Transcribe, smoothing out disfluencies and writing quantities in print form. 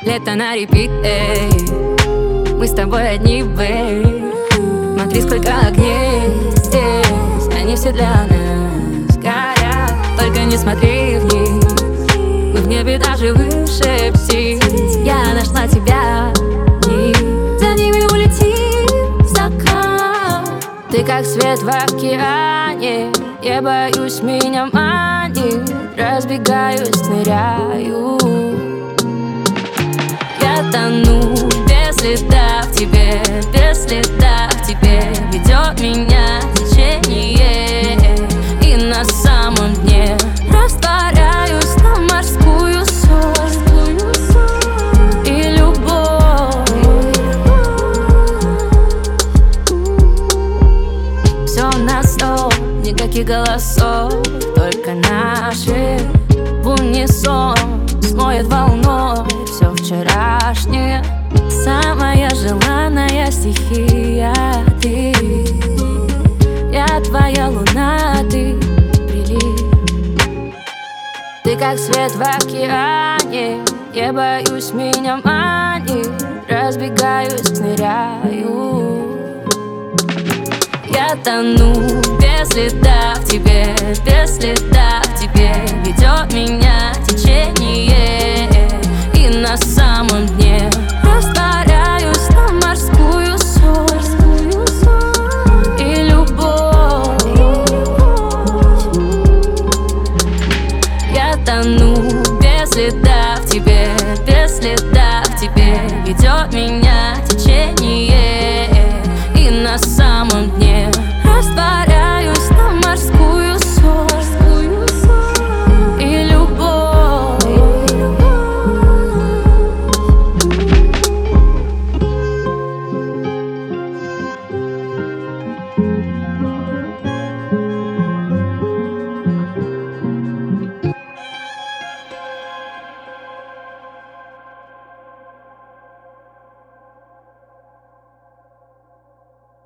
Лето на репит, мы с тобой одни, бэй. Смотри, сколько огней здесь, они все для нас горят. Только не смотри вниз, мы в небе даже выше птиц. Я нашла тебя, и за ними улетим в закат. Ты как свет в океане, я боюсь, меня манит. Разбегаюсь, ныряю, я тону без следа в тебе, без следа в тебе. Ведет меня течение, и на самом дне растворяюсь на морскую соль и любовь. Все на стол, никаких голосов, только наши в унисон смоет волной все вчерашнее. Самая желанная стихия ты, я твоя луна, ты прилив. Ты как свет в океане, я боюсь, меня манит. Разбегаюсь, ныряю, я тону без следа в тебе, без следа в тебе. Ведет меня течение, и на самом дне растворяюсь на морскую соль и любовь. Я тону без следа в тебе, без следа в тебе. Ведет меня течение, и на самом дне